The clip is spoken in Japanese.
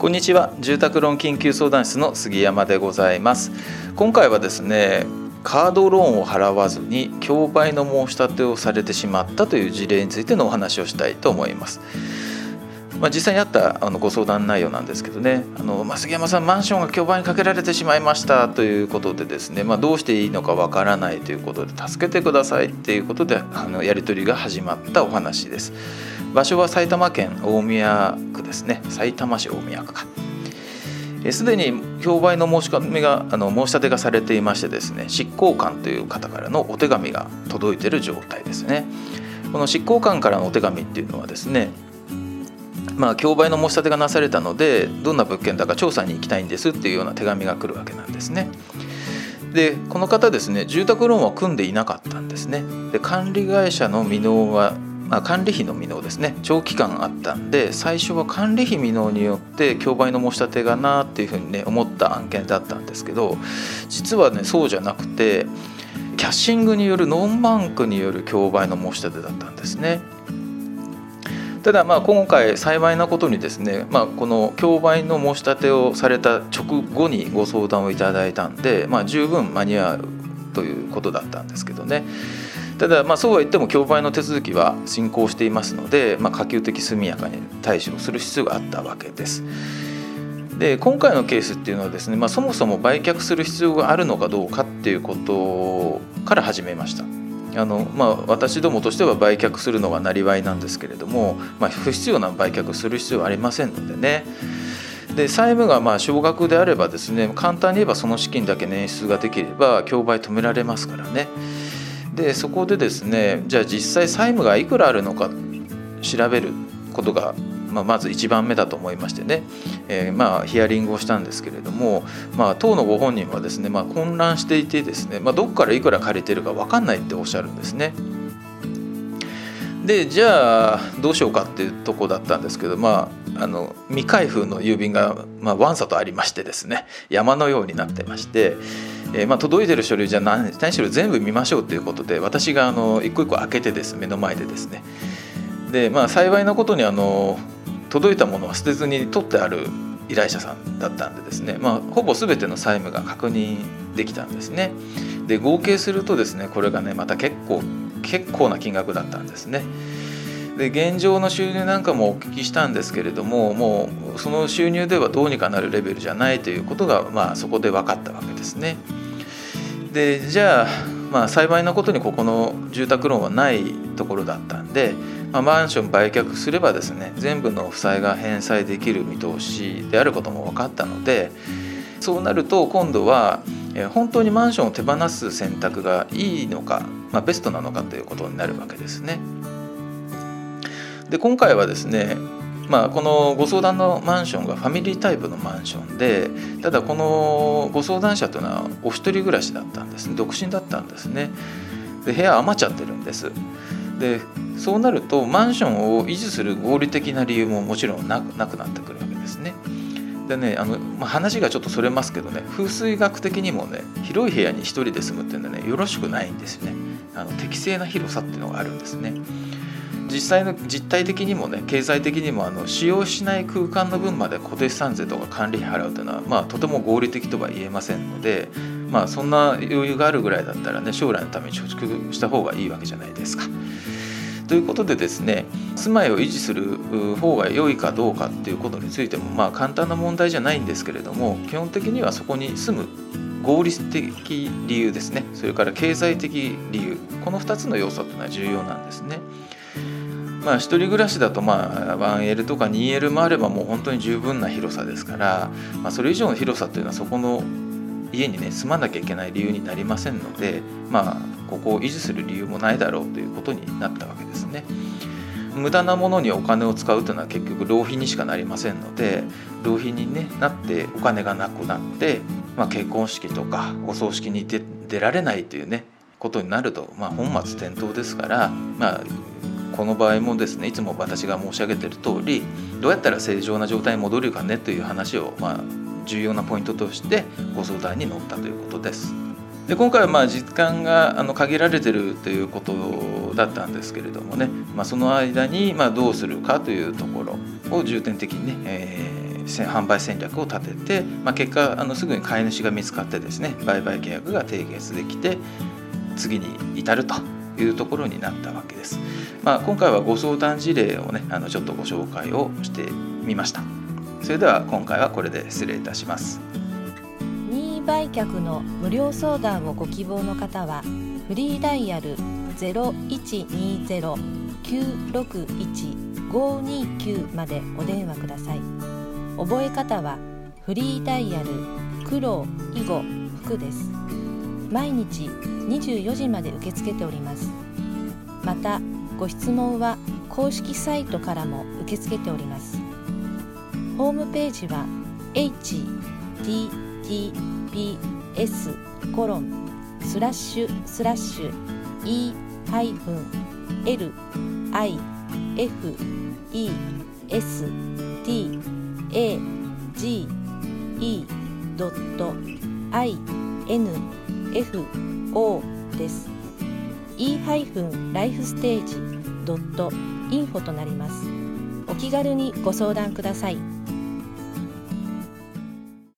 こんにちは。住宅ローン緊急相談室の杉山でございます。今回はですね、カードローンを払わずに競売の申し立てをされてしまったという事例についてのお話をしたいと思います。実際にあったご相談内容なんですけどね、杉山さん、マンションが競売にかけられてしまいましたということでですね、どうしていいのかわからないということで助けてくださいということでやり取りが始まったお話です。場所は埼玉県大宮区ですね。さいたま市大宮区か。すでに競売の申し立てがされていましてですね、執行官という方からのお手紙が届いている状態ですね。この執行官からのお手紙っていうのはですね、競売の申し立てがなされたのでどんな物件だか調査に行きたいんですっていうような手紙が来るわけなんですね。でこの方ですね、住宅ローンは組んでいなかったんですね。で管理会社の未納は管理費の未納ですね、長期間あったんで、最初は管理費未納によって競売の申し立てがなっていうふうにね思った案件だったんですけど、実はねそうじゃなくてキャッシングによるノンバンクによる競売の申し立てだったんですね。ただ今回幸いなことにですね、この競売の申し立てをされた直後にご相談をいただいたんで、十分間に合うということだったんですけどね。ただそうは言っても競売の手続きは進行していますので、可及的速やかに対処する必要があったわけです。で今回のケースっていうのはですね、そもそも売却する必要があるのかどうかっていうことから始めました。私どもとしては売却するのがなりわいなんですけれども、不必要な売却する必要はありませんのでね。で債務が少額であればですね、簡単に言えばその資金だけ捻出ができれば競売止められますからね。でそこでですね、じゃあ実際債務がいくらあるのか調べることが、まず一番目だと思いましてね、ヒアリングをしたんですけれども、当のご本人はですね、混乱していてですね、どこからいくら借りてるか分かんないっておっしゃるんですね。でじゃあどうしようかっていうとこだったんですけど、未開封の郵便が、わんさとありましてですね、山のようになってまして、届いてる書類じゃ何しろ全部見ましょうということで、私が一個一個開けてです目の前でですね、で幸いなことに届いたものは捨てずに取ってある依頼者さんだったんでですね、ほぼ全ての債務が確認できたんですね。で合計するとですね、これがねまた結構な金額だったんですね。で現状の収入なんかもお聞きしたんですけれども、もうその収入ではどうにかなるレベルじゃないということが、そこで分かったわけですね。でじゃあ、幸いなことにここの住宅ローンはないところだったんで、マンション売却すればですね、全部の負債が返済できる見通しであることも分かったので、そうなると今度は本当にマンションを手放す選択がいいのか、ベストなのかということになるわけですね。で今回はですね、このご相談のマンションがファミリータイプのマンションで、ただこのご相談者というのはお一人暮らしだったんですね。独身だったんですね。で部屋余っちゃってるんです。でそうなるとマンションを維持する合理的な理由ももちろんなくなってくるわけですね。でね、話がちょっとそれますけどね、風水学的にもね、広い部屋に一人で住むっていうのはねよろしくないんですよね。適正な広さっていうのがあるんですね。実態的にもね、経済的にも使用しない空間の分まで固定資産税とか管理費払うというのは、とても合理的とは言えませんので、そんな余裕があるぐらいだったらね、将来のために貯蓄した方がいいわけじゃないですか。ということでですね、住まいを維持する方が良いかどうかっていうことについても簡単な問題じゃないんですけれども、基本的にはそこに住む合理的理由ですね、それから経済的理由、この2つの要素というのは重要なんですね。一人暮らしだと1L とか 2L もあればもう本当に十分な広さですから、それ以上の広さというのはそこの家にね住まなきゃいけない理由になりませんので、ここを維持する理由もないだろうということになったわけですね。無駄なものにお金を使うというのは結局浪費にしかなりませんので、浪費に、なってお金がなくなって、結婚式とかお葬式に出られないというねことになると、本末転倒ですから、この場合もですね、いつも私が申し上げている通り、どうやったら正常な状態に戻るかねという話を、重要なポイントとしてご相談に乗ったということです。で今回は時間が限られているということだったんですけれどもね、その間にどうするかというところを重点的にね、 販売戦略を立てて、結果すぐに買い主が見つかってですね、売買契約が締結できて次に至るというところになったわけです。今回はご相談事例をねちょっとご紹介をしてみました。それでは今回はこれで失礼いたします。 任意売却の無料相談をご希望の方はフリーダイヤル 0120-961-529 までお電話ください。覚え方はフリーダイヤル苦労以後福です。毎日24時まで受け付けております。またご質問は公式サイトからも受け付けております。ホームページは https://e-lifeste.info です。e-lifestage.info となります。お気軽にご相談ください。